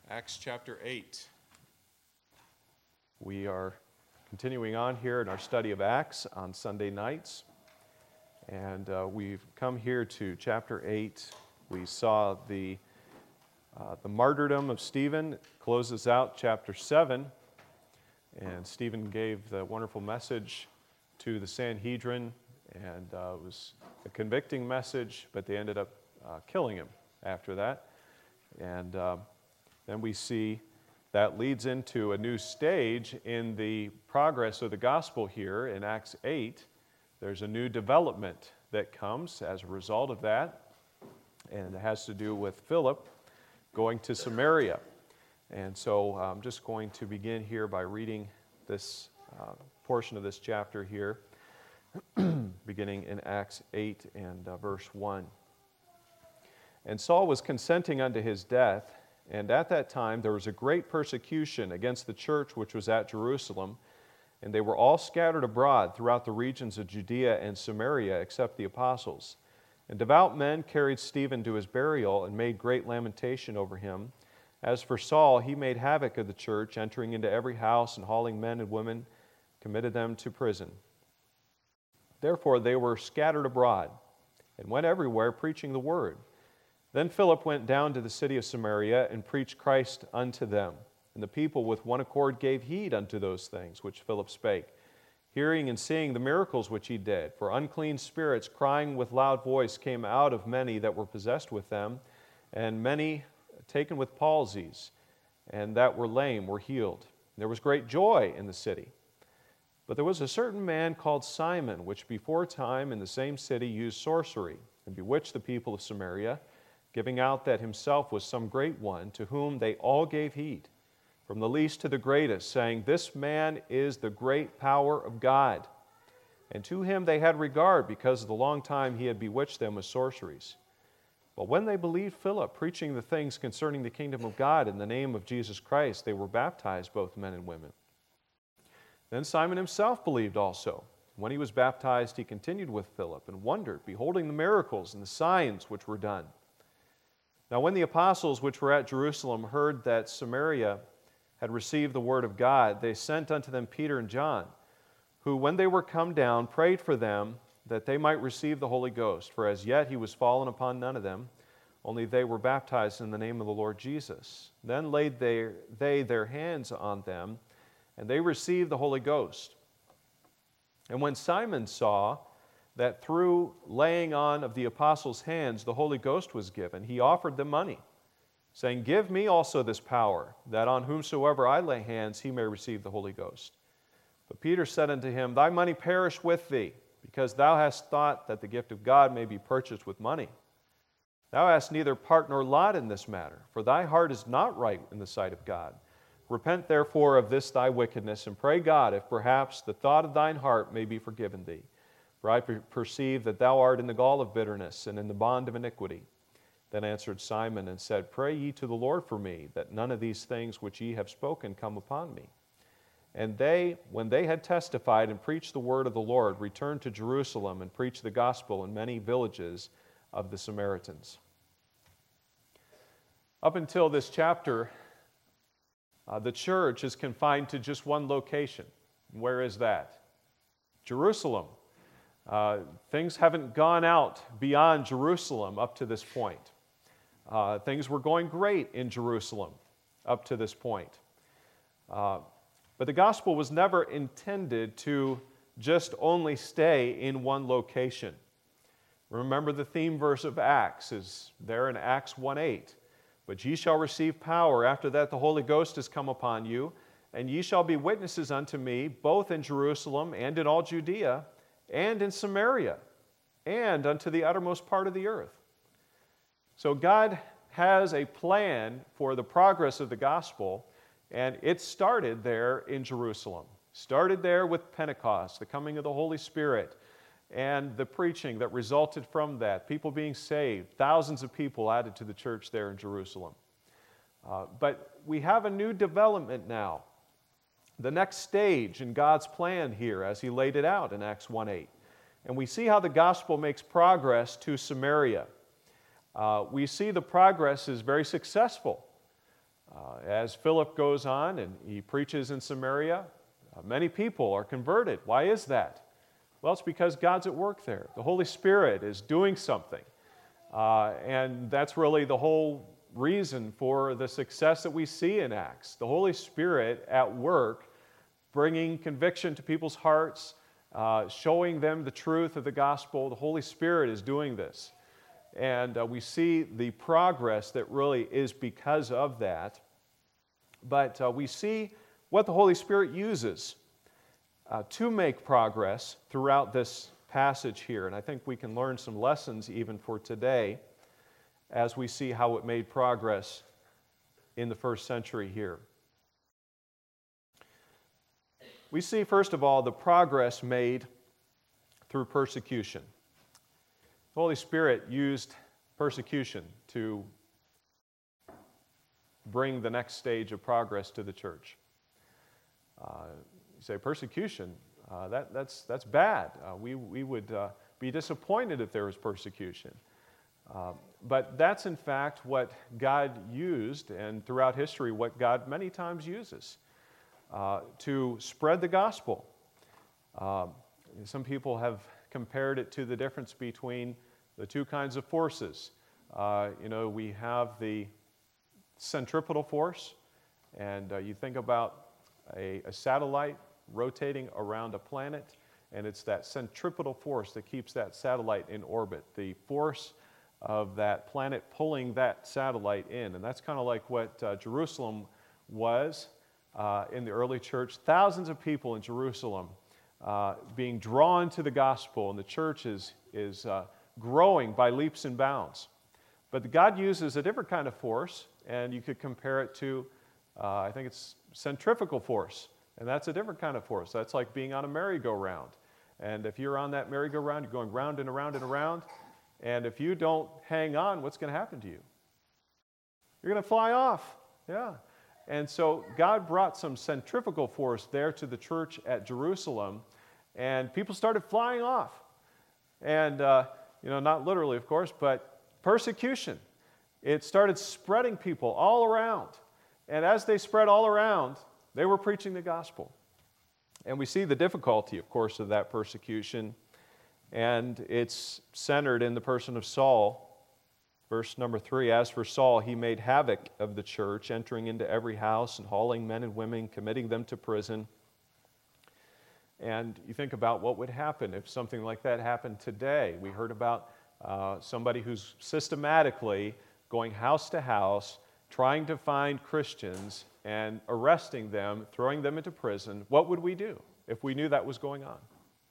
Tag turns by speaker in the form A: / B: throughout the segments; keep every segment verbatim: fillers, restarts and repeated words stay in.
A: Acts chapter eight.
B: We are continuing on here in our study of Acts on Sunday nights. And uh, we've come here to chapter eight. We saw the, uh, the martyrdom of Stephen closes out chapter seven. And Stephen gave the wonderful message to the Sanhedrin. And uh, it was a convicting message, but they ended up uh, killing him after that. And uh, then we see that leads into a new stage in the progress of the gospel here in Acts eight. There's a new development that comes as a result of that, and it has to do with Philip going to Samaria. And so I'm just going to begin here by reading this uh, portion of this chapter here, beginning in Acts eight and uh, verse one. And Saul was consenting unto his death, and at that time there was a great persecution against the church which was at Jerusalem, and they were all scattered abroad throughout the regions of Judea and Samaria, except the apostles. And devout men carried Stephen to his burial and made great lamentation over him. As for Saul, he made havoc of the church, entering into every house and hauling men and women, committed them to prison. Therefore they were scattered abroad and went everywhere preaching the word. Then Philip went down to the city of Samaria and preached Christ unto them. And the people with one accord gave heed unto those things which Philip spake, hearing and seeing the miracles which he did. For unclean spirits, crying with loud voice, came out of many that were possessed with them, and many taken with palsies, and that were lame were healed. And there was great joy in the city. But there was a certain man called Simon, which before time in the same city used sorcery, and bewitched the people of Samaria, giving out that himself was some great one, to whom they all gave heed, from the least to the greatest, saying, This man is the great power of God. And to him they had regard, because of the long time he had bewitched them with sorceries. But when they believed Philip, preaching the things concerning the kingdom of God in the name of Jesus Christ, they were baptized, both men and women. Then Simon himself believed also. When he was baptized, he continued with Philip, and wondered, beholding the miracles and the signs which were done. Now when the apostles which were at Jerusalem heard that Samaria had received the word of God, they sent unto them Peter and John, who, when they were come down, prayed for them that they might receive the Holy Ghost. For as yet he was fallen upon none of them, only they were baptized in the name of the Lord Jesus. Then laid they, they their hands on them, and they received the Holy Ghost. And when Simon saw that through laying on of the apostles' hands the Holy Ghost was given, he offered them money, saying, Give me also this power, that on whomsoever I lay hands he may receive the Holy Ghost. But Peter said unto him, Thy money perish with thee, because thou hast thought that the gift of God may be purchased with money. Thou hast neither part nor lot in this matter, for thy heart is not right in the sight of God. Repent therefore of this thy wickedness, and pray God, if perhaps the thought of thine heart may be forgiven thee. For I perceive that thou art in the gall of bitterness and in the bond of iniquity. Then answered Simon and said, Pray ye to the Lord for me, that none of these things which ye have spoken come upon me. And they, when they had testified and preached the word of the Lord, returned to Jerusalem and preached the gospel in many villages of the Samaritans. Up until this chapter, uh, the church is confined to just one location. Where is that? Jerusalem. Uh, things haven't gone out beyond Jerusalem up to this point. Uh, things were going great in Jerusalem up to this point. Uh, but the gospel was never intended to just only stay in one location. Remember the theme verse of Acts is there in Acts one eight. But ye shall receive power after that the Holy Ghost is come upon you, and ye shall be witnesses unto me, both in Jerusalem and in all Judea, and in Samaria, and unto the uttermost part of the earth. So God has a plan for the progress of the gospel, and it started there in Jerusalem. Started there with Pentecost, the coming of the Holy Spirit, and the preaching that resulted from that, people being saved, thousands of people added to the church there in Jerusalem. Uh, but we have a new development now. The next stage in God's plan here as he laid it out in Acts one eight. And we see how the gospel makes progress to Samaria. Uh, we see the progress is very successful. Uh, as Philip goes on and he preaches in Samaria, uh, many people are converted. Why is that? Well, it's because God's at work there. The Holy Spirit is doing something. Uh, and that's really the whole reason for the success that we see in Acts. The Holy Spirit at work, bringing conviction to people's hearts, uh, showing them the truth of the gospel. The Holy Spirit is doing this. And uh, we see the progress that really is because of that. But uh, we see what the Holy Spirit uses uh, to make progress throughout this passage here. And I think we can learn some lessons even for today as we see how it made progress in the first century here. We see, first of all, the progress made through persecution. The Holy Spirit used persecution to bring the next stage of progress to the church. Uh, you say persecution, uh, that, that's, that's bad. Uh, we, we would uh, be disappointed if there was persecution. Uh, but that's in fact what God used, and throughout history what God many times uses uh, to spread the gospel. Uh, some people have compared it to the difference between the two kinds of forces. Uh, you know, we have the centripetal force, and uh, you think about a, a satellite rotating around a planet, and it's that centripetal force that keeps that satellite in orbit. The force of that planet pulling that satellite in. And that's kind of like what uh, Jerusalem was uh, in the early church. Thousands of people in Jerusalem uh, being drawn to the gospel, and the church is, is uh, growing by leaps and bounds. But God uses a different kind of force, and you could compare it to, uh, I think it's centrifugal force, and that's a different kind of force. That's like being on a merry-go-round. And if you're on that merry-go-round, you're going round and around and around, and if you don't hang on, what's going to happen to you? You're going to fly off. Yeah. And so God brought some centrifugal force there to the church at Jerusalem, and people started flying off. And, uh, you know, not literally, of course, but persecution. It started spreading people all around. And as they spread all around, they were preaching the gospel. And we see the difficulty, of course, of that persecution. And it's centered in the person of Saul. Verse number three, as for Saul, he made havoc of the church, entering into every house and hauling men and women, committing them to prison. And you think about what would happen if something like that happened today. We heard about uh, somebody who's systematically going house to house, trying to find Christians and arresting them, throwing them into prison. What would we do if we knew that was going on?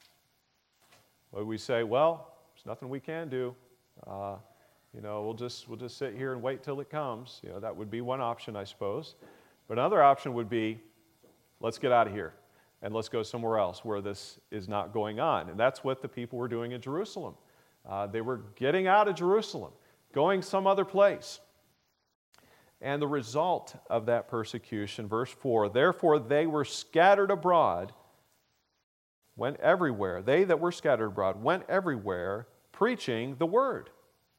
B: Would we say, well, there's nothing we can do. Uh, you know, we'll just, we'll just sit here and wait till it comes. You know, that would be one option, I suppose. But another option would be, let's get out of here and let's go somewhere else where this is not going on. And that's what the people were doing in Jerusalem. Uh, they were getting out of Jerusalem, going some other place. And the result of that persecution, verse four, therefore they were scattered abroad, went everywhere. They that were scattered abroad went everywhere preaching the word.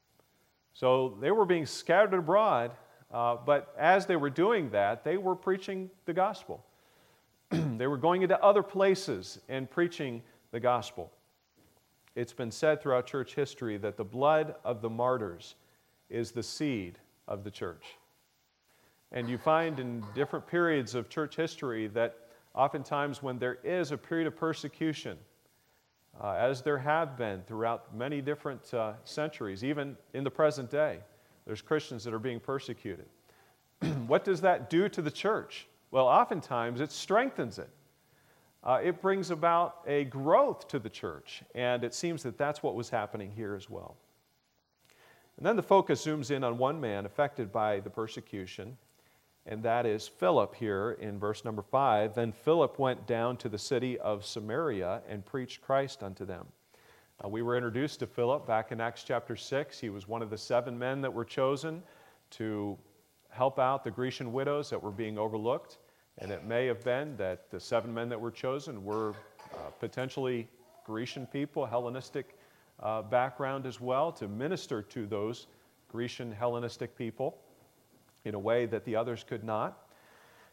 B: So they were being scattered abroad, uh, but as they were doing that, they were preaching the gospel. They were going into other places and preaching the gospel. It's been said throughout church history that the blood of the martyrs is the seed of the church. And you find in different periods of church history that oftentimes when there is a period of persecution, uh, as there have been throughout many different uh, centuries, even in the present day, there's Christians that are being persecuted. What does that do to the church? Well, oftentimes it strengthens it. Uh, it brings about a growth to the church, and it seems that that's what was happening here as well. And then the focus zooms in on one man affected by the persecution, and that is Philip here in verse number five. Then Philip went down to the city of Samaria and preached Christ unto them. Uh, we were introduced to Philip back in Acts chapter six. He was one of the seven men that were chosen to help out the Grecian widows that were being overlooked. And it may have been that the seven men that were chosen were uh, potentially Grecian people, Hellenistic uh, background as well, to minister to those Grecian Hellenistic people in a way that the others could not.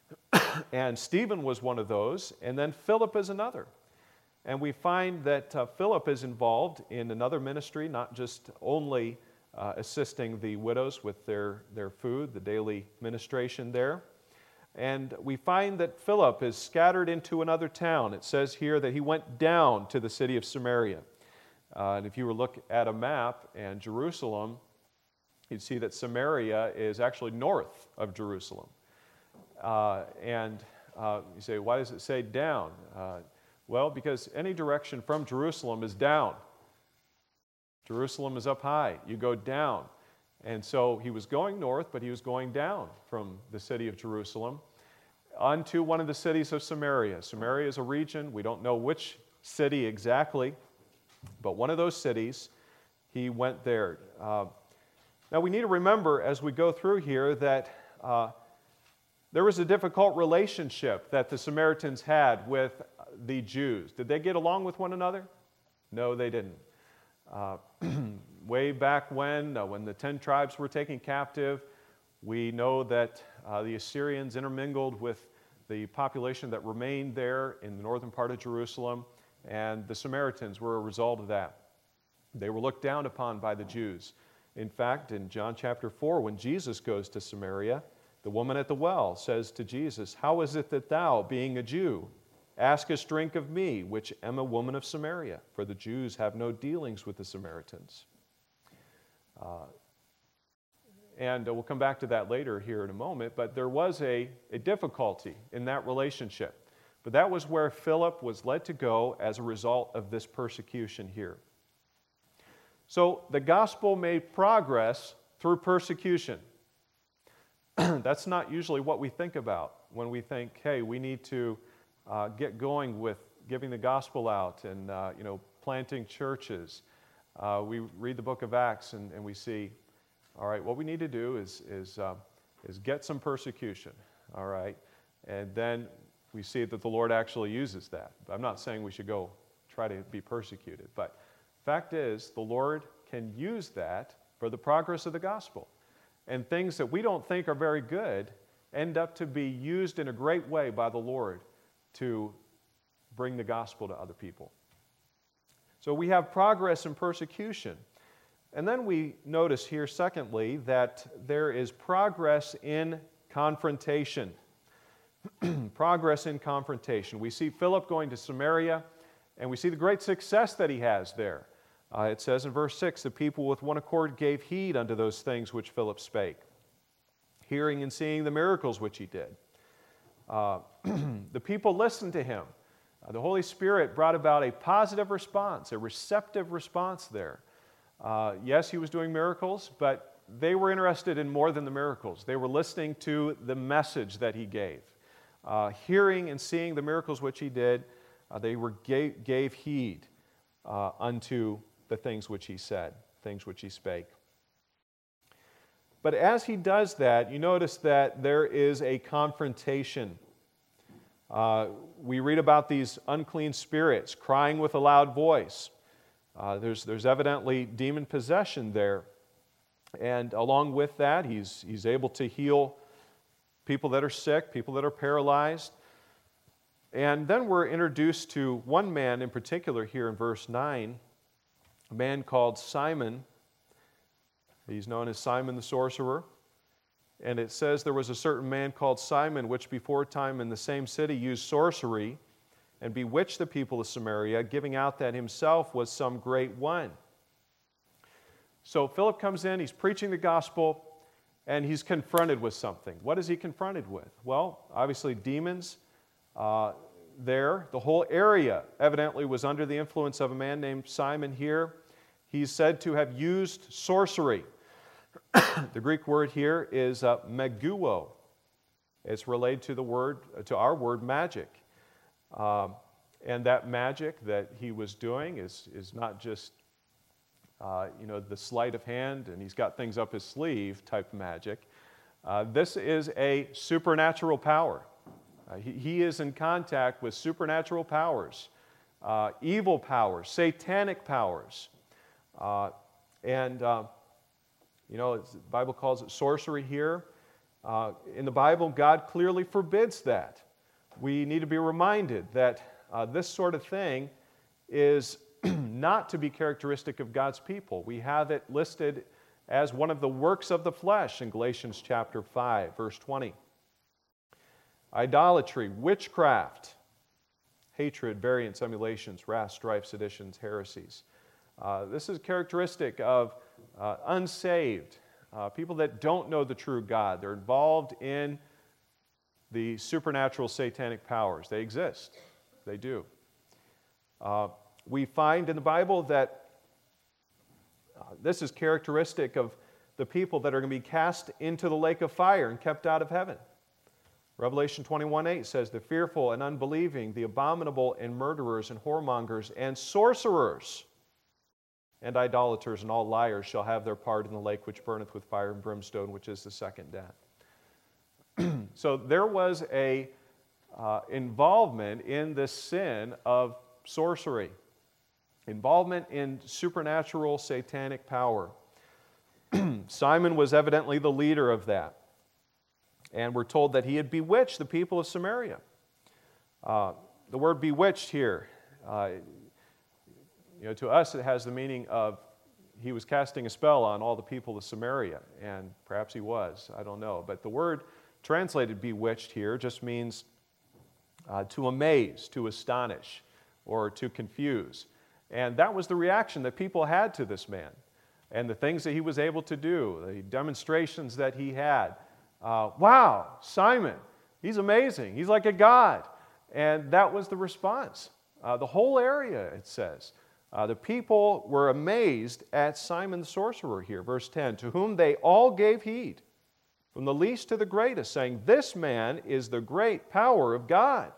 B: And Stephen was one of those, and then Philip is another. And we find that uh, Philip is involved in another ministry, not just only uh, assisting the widows with their, their food, the daily ministration there. And we find that Philip is scattered into another town. It says here that he went down to the city of Samaria. Uh, and if you were to look at a map and Jerusalem, you'd see that Samaria is actually north of Jerusalem. Uh, and uh, you say, why does it say down? Uh, well, because any direction from Jerusalem is down. Jerusalem is up high. You go down. And so he was going north, but he was going down from the city of Jerusalem onto one of the cities of Samaria. Samaria is a region. We don't know which city exactly, but one of those cities, he went there. Uh, now, we need to remember as we go through here that uh, there was a difficult relationship that the Samaritans had with the Jews. Did they get along with one another? No, they didn't. Uh, way back when, uh, when the ten tribes were taken captive, we know that uh, the Assyrians intermingled with the population that remained there in the northern part of Jerusalem, and the Samaritans were a result of that. They were looked down upon by the Jews. In fact, in John chapter four, when Jesus goes to Samaria, the woman at the well says to Jesus, "How is it that thou, being a Jew, askest drink of me, which am a woman of Samaria? For the Jews have no dealings with the Samaritans." Uh, and we'll come back to that later here in a moment, but there was a, a difficulty in that relationship. But that was where Philip was led to go as a result of this persecution here. So the gospel made progress through persecution. That's not usually what we think about when we think, hey, we need to uh, get going with giving the gospel out and uh, you know, planting churches. Uh, we read the book of Acts and, and we see, all right, what we need to do is, is, uh, is get some persecution, all right? And then we see that the Lord actually uses that. I'm not saying we should go try to be persecuted, but fact is, the Lord can use that for the progress of the gospel. And things that we don't think are very good end up to be used in a great way by the Lord to bring the gospel to other people. So we have progress in persecution. And then we notice here, secondly, that there is progress in confrontation. Progress in confrontation. We see Philip going to Samaria, and we see the great success that he has there. Uh, it says in verse six, the people with one accord gave heed unto those things which Philip spake, hearing and seeing the miracles which he did. Uh, the people listened to him. Uh, the Holy Spirit brought about a positive response, a receptive response there. Uh, yes, he was doing miracles, but they were interested in more than the miracles. They were listening to the message that he gave. Uh, hearing and seeing the miracles which he did, uh, they were gave, gave heed uh, unto the things which he said, things which he spake. But as he does that, you notice that there is a confrontation. Uh, we read about these unclean spirits crying with a loud voice. Uh, there's, there's evidently demon possession there. And along with that, he's, he's able to heal people that are sick, people that are paralyzed. And then we're introduced to one man in particular here in verse nine, a man called Simon. He's known as Simon the sorcerer. And it says there was a certain man called Simon, which before time in the same city used sorcery and bewitched the people of Samaria, giving out that himself was some great one. So Philip comes in, he's preaching the gospel, and he's confronted with something. What is he confronted with? Well, obviously demons uh, there. The whole area evidently was under the influence of a man named Simon here. He's said to have used sorcery. The Greek word here is uh, meguo. It's related to the word, to our word magic. Um, and that magic that he was doing is, is not just uh, you know, the sleight of hand and he's got things up his sleeve type magic. Uh, this is a supernatural power. Uh, he, he is in contact with supernatural powers, uh, evil powers, satanic powers. Uh, and, uh, you know, it's, the Bible calls it sorcery here. Uh, in the Bible, God clearly forbids that. We need to be reminded that uh, this sort of thing is not to be characteristic of God's people. We have it listed as one of the works of the flesh in Galatians chapter five, verse twenty. Idolatry, witchcraft, hatred, variance, emulations, wrath, strife, seditions, heresies. Uh, this is characteristic of uh, unsaved, uh, people that don't know the true God. They're involved in the supernatural satanic powers. They exist. They do. Uh, we find in the Bible that uh, this is characteristic of the people that are going to be cast into the lake of fire and kept out of heaven. Revelation twenty-one eight says, the fearful and unbelieving, the abominable and murderers and whoremongers and sorcerers and idolaters and all liars shall have their part in the lake which burneth with fire and brimstone, which is the second death. So there was a uh, involvement in this sin of sorcery, involvement in supernatural satanic power. Simon was evidently the leader of that. And we're told that he had bewitched the people of Samaria. Uh, the word bewitched here, uh, you know, to us it has the meaning of he was casting a spell on all the people of Samaria, and perhaps he was, I don't know. But the word translated bewitched here just means uh, to amaze, to astonish, or to confuse. And that was the reaction that people had to this man, and the things that he was able to do, the demonstrations that he had. Uh, wow, Simon, he's amazing. He's like a god. And that was the response. Uh, the whole area, it says. Uh, the people were amazed at Simon the sorcerer here. Verse ten, to whom they all gave heed, from the least to the greatest, saying, this man is the great power of God.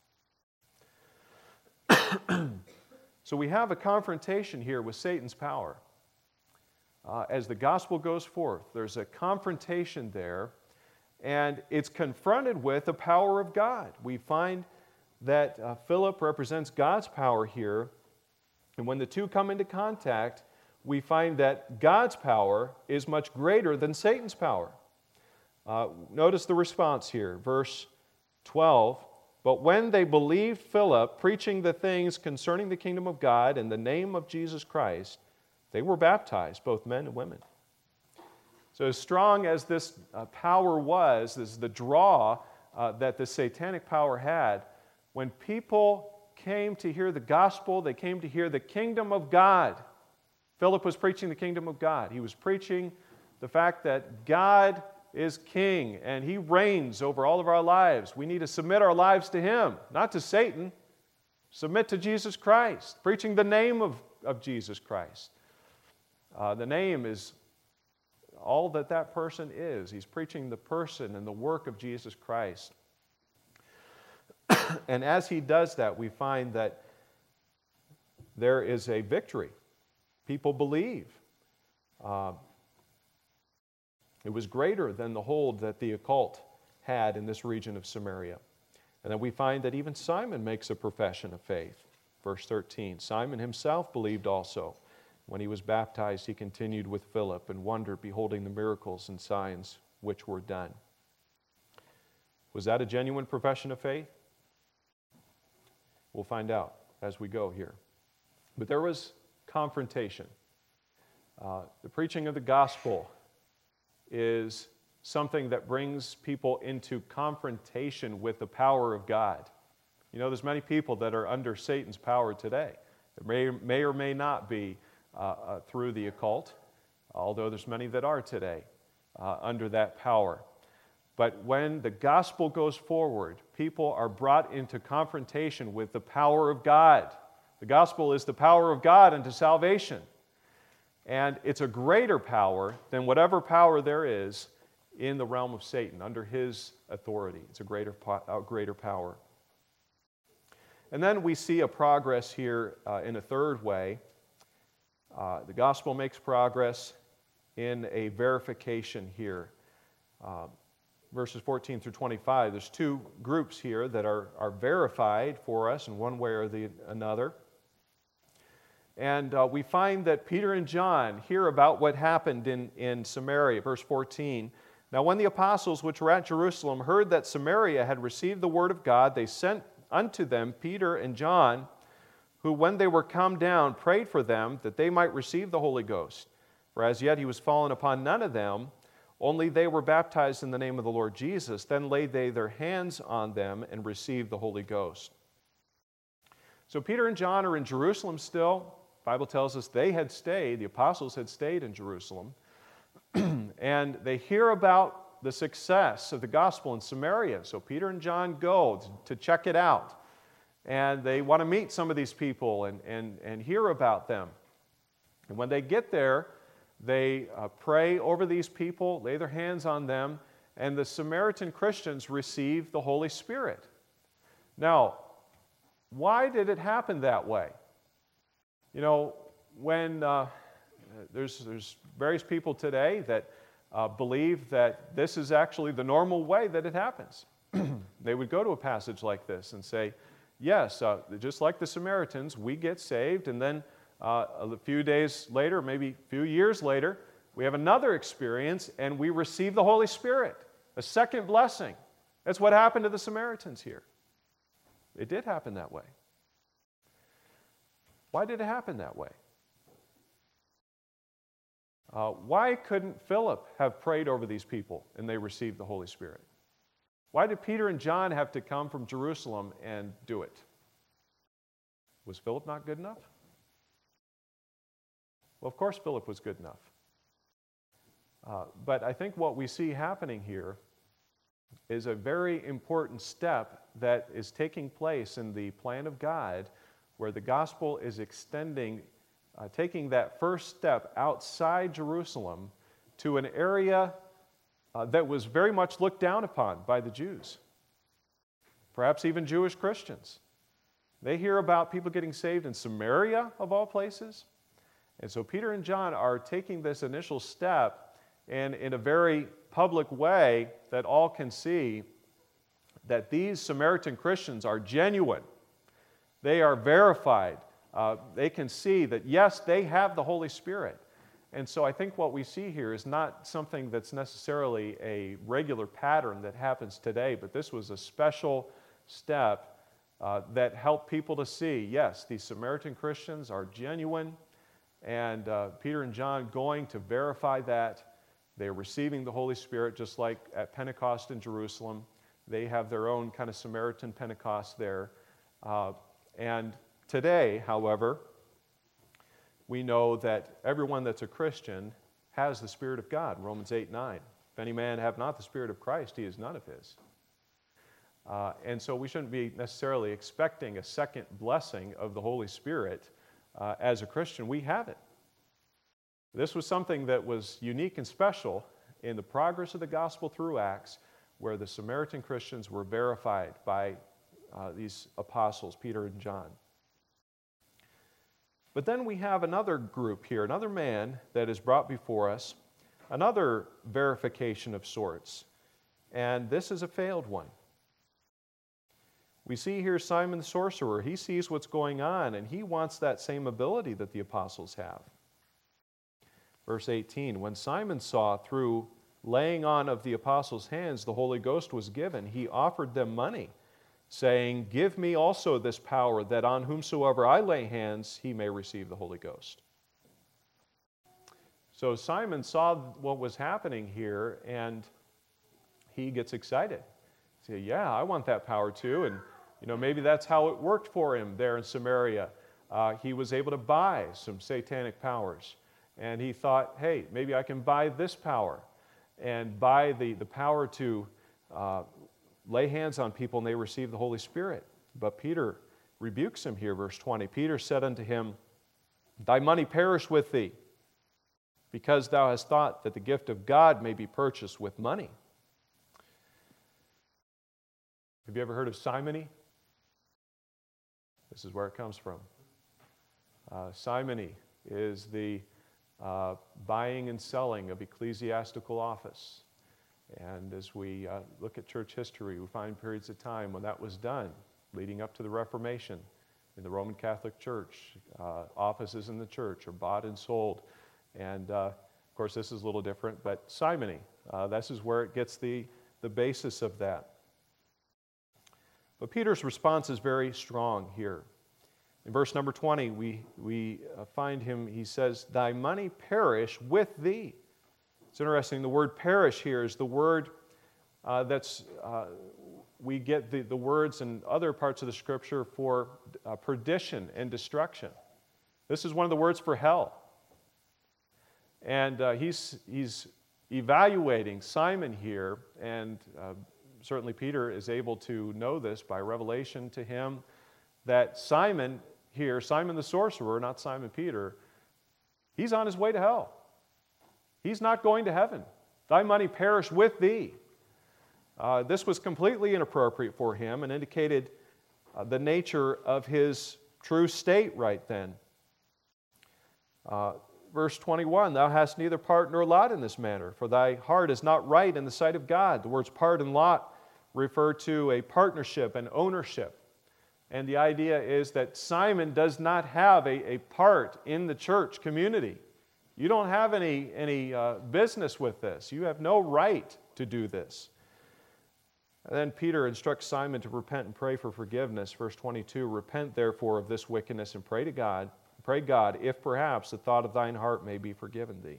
B: So we have a confrontation here with Satan's power. Uh, as the gospel goes forth, there's a confrontation there, and it's confronted with the power of God. We find that uh, Philip represents God's power here, and when the two come into contact, we find that God's power is much greater than Satan's power. Uh, notice the response here, verse twelve. But when they believed Philip preaching the things concerning the kingdom of God in the name of Jesus Christ, they were baptized, both men and women. So as strong as this uh, power was, this the draw uh, that the satanic power had, when people came to hear the gospel, they came to hear the kingdom of God. Philip was preaching the kingdom of God. He was preaching the fact that God is king and he reigns over all of our lives. We need to submit our lives to him, not to Satan. Submit to Jesus Christ, preaching the name of, of Jesus Christ. Uh, the name is all that that person is. He's preaching the person and the work of Jesus Christ. And as he does that, we find that there is a victory. People believe. Uh, it was greater than the hold that the occult had in this region of Samaria. And then we find that even Simon makes a profession of faith. Verse thirteen, Simon himself believed also. When he was baptized, he continued with Philip and wondered, beholding the miracles and signs which were done. Was that a genuine profession of faith? We'll find out as we go here. But there was confrontation. Uh, the preaching of the gospel is something that brings people into confrontation with the power of God. You know, there's many people that are under Satan's power today. It may, may or may not be uh, uh, through the occult, although there's many that are today uh, under that power. But when the gospel goes forward, people are brought into confrontation with the power of God. The gospel is the power of God unto salvation. And it's a greater power than whatever power there is in the realm of Satan, under his authority. It's a greater, a greater power. And then we see a progress here uh, in a third way. Uh, the gospel makes progress in a verification here. Uh, verses fourteen through twenty-five, there's two groups here that are, are verified for us in one way or the another. And uh, we find that Peter and John hear about what happened in, in Samaria. Verse fourteen, Now when the apostles which were at Jerusalem heard that Samaria had received the word of God, they sent unto them Peter and John, who when they were come down prayed for them that they might receive the Holy Ghost. For as yet he was fallen upon none of them, only they were baptized in the name of the Lord Jesus. Then laid they their hands on them and received the Holy Ghost. So Peter and John are in Jerusalem still. The Bible tells us they had stayed, the apostles had stayed in Jerusalem. And they hear about the success of the gospel in Samaria. So Peter and John go to check it out. And they want to meet some of these people and, and, and hear about them. And when they get there, they uh, pray over these people, lay their hands on them, and the Samaritan Christians receive the Holy Spirit. Now, why did it happen that way? You know, when uh, there's, there's various people today that uh, believe that this is actually the normal way that it happens. They would go to a passage like this and say, yes, uh, just like the Samaritans, we get saved, and then uh, a few days later, maybe a few years later, we have another experience, and we receive the Holy Spirit, a second blessing. That's what happened to the Samaritans here. It did happen that way. Why did it happen that way? Uh, why couldn't Philip have prayed over these people and they received the Holy Spirit? Why did Peter and John have to come from Jerusalem and do it? Was Philip not good enough? Well, of course Philip was good enough. Uh, but I think what we see happening here is a very important step that is taking place in the plan of God, where the gospel is extending, uh, taking that first step outside Jerusalem to an area uh, that was very much looked down upon by the Jews, perhaps even Jewish Christians. They hear about people getting saved in Samaria, of all places. And so Peter and John are taking this initial step, and in a very public way that all can see that these Samaritan Christians are genuine. They are verified. Uh, they can see that, yes, they have the Holy Spirit. And so I think what we see here is not something that's necessarily a regular pattern that happens today, but this was a special step uh, that helped people to see, yes, these Samaritan Christians are genuine, and uh, Peter and John going to verify that. They're receiving the Holy Spirit just like at Pentecost in Jerusalem. They have their own kind of Samaritan Pentecost there. Uh, and today, however, we know that everyone that's a Christian has the Spirit of God, Romans eight nine. If any man have not the Spirit of Christ, he is none of his. Uh, and so we shouldn't be necessarily expecting a second blessing of the Holy Spirit uh, as a Christian. We have it. This was something that was unique and special in the progress of the gospel through Acts, where the Samaritan Christians were verified by uh, these apostles, Peter and John. But then we have another group here, another man that is brought before us, another verification of sorts, and this is a failed one. We see here Simon the sorcerer. He sees what's going on, and he wants that same ability that the apostles have. Verse eighteen, when Simon saw through laying on of the apostles' hands the Holy Ghost was given, he offered them money, saying, give me also this power, that on whomsoever I lay hands, he may receive the Holy Ghost. So Simon saw what was happening here, and he gets excited. He said, yeah, I want that power too. And you know, maybe that's how it worked for him there in Samaria. Uh, he was able to buy some satanic powers. And he thought, hey, maybe I can buy this power and buy the, the power to uh, lay hands on people and they receive the Holy Spirit. But Peter rebukes him here, verse twenty. Peter said unto him, thy money perish with thee, because thou hast thought that the gift of God may be purchased with money. Have you ever heard of simony? This is where it comes from. Uh, simony is the uh, buying and selling of ecclesiastical office. And as we uh, look at church history, we find periods of time when that was done, leading up to the Reformation in the Roman Catholic Church. Uh, offices in the church are bought and sold. And uh, of course, this is a little different, but simony, Uh, this is where it gets the, the basis of that. But Peter's response is very strong here. In verse number twenty, we, we uh, find him, he says, "Thy money perish with thee." It's interesting, the word perish here is the word uh, that's, uh, we get the, the words in other parts of the Scripture for uh, perdition and destruction. This is one of the words for hell. And uh, he's, he's evaluating Simon here, and uh, certainly Peter is able to know this by revelation to him, that Simon here, Simon the sorcerer, not Simon Peter, he's on his way to hell. He's not going to heaven. Thy money perish with thee. Uh, this was completely inappropriate for him and indicated uh, the nature of his true state right then. Uh, verse twenty-one, "Thou hast neither part nor lot in this matter, for thy heart is not right in the sight of God." The words part and lot refer to a partnership and ownership. And the idea is that Simon does not have a, a part in the church community. You don't have any, any uh, business with this. You have no right to do this. And then Peter instructs Simon to repent and pray for forgiveness. Verse twenty-two, "Repent therefore of this wickedness and pray to God, pray God, if perhaps the thought of thine heart may be forgiven thee."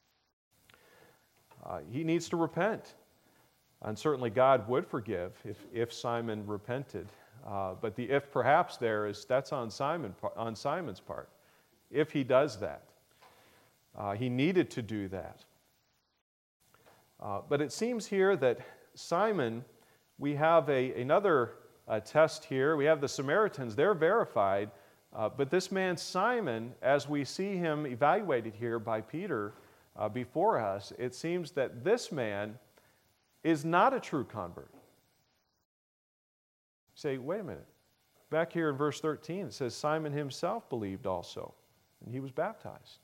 B: Uh, he needs to repent. And certainly God would forgive if, if Simon repented. Uh, but the if perhaps there is, that's on, Simon, on Simon's part, if he does that. Uh, he needed to do that. Uh, but it seems here that Simon, we have a, another uh, test here. We have the Samaritans, they're verified. Uh, but this man Simon, as we see him evaluated here by Peter uh, before us, it seems that this man is not a true convert. You say, wait a minute. Back here in verse thirteen, it says, "Simon himself believed also, and he was baptized."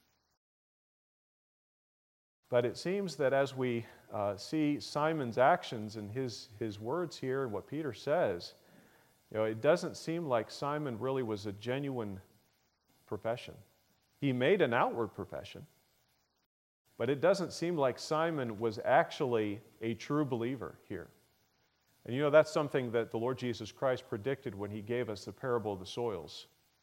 B: But it seems that as we uh, see Simon's actions and his, his words here and what Peter says, you know, it doesn't seem like Simon really was a genuine profession. He made an outward profession, but it doesn't seem like Simon was actually a true believer here. And you know, that's something that the Lord Jesus Christ predicted when he gave us the parable of the soils.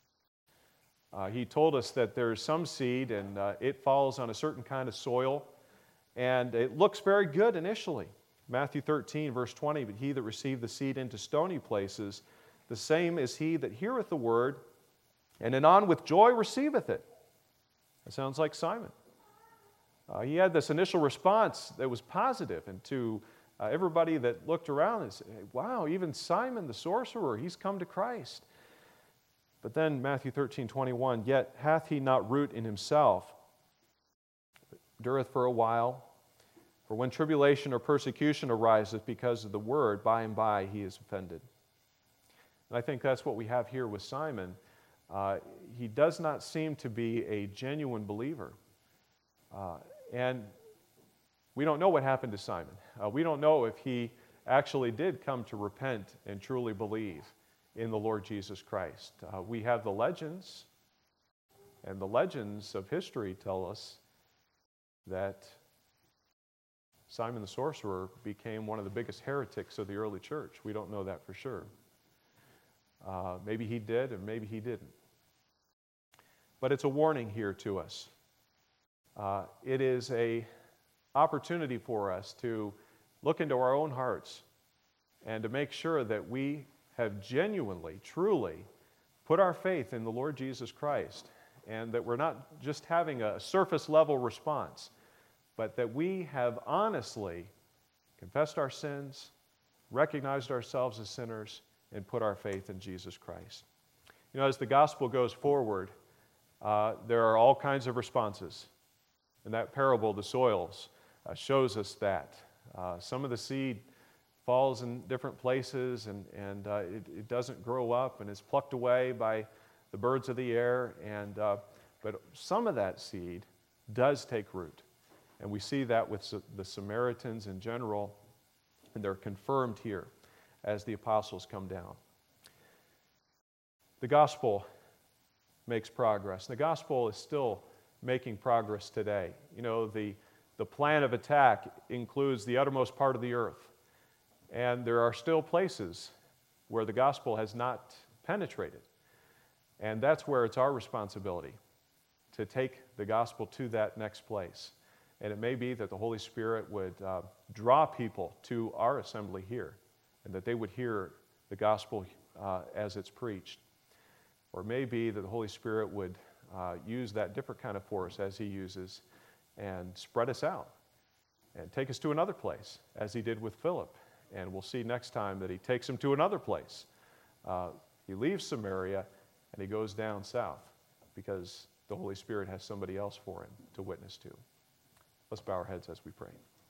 B: Uh, he told us that there's some seed and uh, it falls on a certain kind of soil, and it looks very good initially. Matthew thirteen, verse twenty, "But he that received the seed into stony places, the same is he that heareth the word, and anon with joy receiveth it." That sounds like Simon. Uh, he had this initial response that was positive, and to uh, everybody that looked around and said, wow, even Simon the sorcerer, he's come to Christ. But then Matthew thirteen, twenty-one, "Yet hath he not root in himself, but dureth for a while. For when tribulation or persecution ariseth because of the word, by and by he is offended." And I think that's what we have here with Simon. Uh, he does not seem to be a genuine believer. Uh, and we don't know what happened to Simon. Uh, we don't know if he actually did come to repent and truly believe in the Lord Jesus Christ. Uh, we have the legends, and the legends of history tell us that Simon the sorcerer became one of the biggest heretics of the early church. We don't know that for sure. Uh, maybe he did, and maybe he didn't. But it's a warning here to us. Uh, it is an opportunity for us to look into our own hearts and to make sure that we have genuinely, truly put our faith in the Lord Jesus Christ, and that we're not just having a surface level response, but that we have honestly confessed our sins, recognized ourselves as sinners, and put our faith in Jesus Christ. You know, as the gospel goes forward, uh, there are all kinds of responses. And that parable, the soils, uh, shows us that. Uh, some of the seed falls in different places, and, and uh, it, it doesn't grow up, and is plucked away by the birds of the air. And uh, but some of that seed does take root. And we see that with the Samaritans in general, and they're confirmed here as the apostles come down. The gospel makes progress. The gospel is still making progress today. You know, the, the plan of attack includes the uttermost part of the earth. And there are still places where the gospel has not penetrated. And that's where it's our responsibility to take the gospel to that next place. And it may be that the Holy Spirit would uh, draw people to our assembly here, and that they would hear the gospel uh, as it's preached. Or it may be that the Holy Spirit would uh, use that different kind of force as he uses and spread us out and take us to another place, as he did with Philip. And we'll see next time that he takes him to another place. Uh, he leaves Samaria and he goes down south because the Holy Spirit has somebody else for him to witness to. Let's bow our heads as we pray.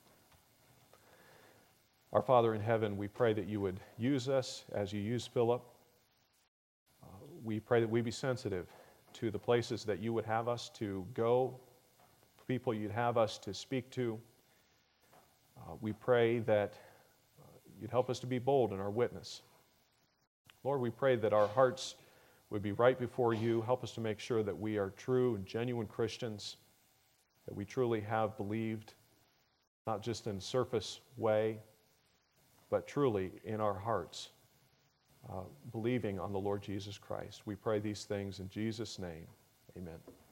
B: Our Father in heaven, we pray that you would use us as you used Philip. Uh, we pray that we be sensitive to the places that you would have us to go, people you'd have us to speak to. Uh, we pray that uh, you'd help us to be bold in our witness. Lord, we pray that our hearts would be right before you. Help us to make sure that we are true and genuine Christians, that we truly have believed, not just in a surface way, but truly in our hearts, uh, believing on the Lord Jesus Christ. We pray these things in Jesus' name. Amen.